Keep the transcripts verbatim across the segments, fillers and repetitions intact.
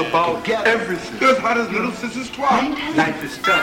about together. Everything. You're as hot as little sister's twat. Life is tough.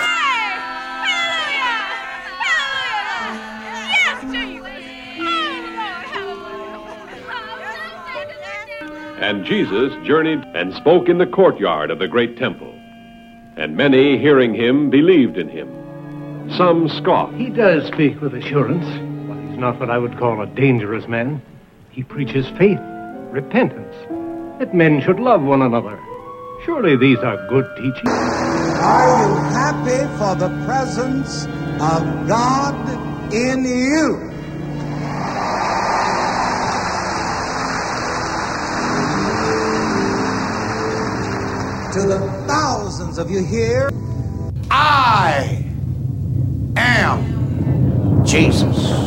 And Jesus journeyed and spoke in the courtyard of the great temple. And many, hearing him, believed in him. Some scoffed. He does speak with assurance, but he's not what I would call a dangerous man. He preaches faith, repentance, that men should love one another. Surely these are good teachings. Are you happy for the presence of God in you? To the thousands of you here, I am Jesus.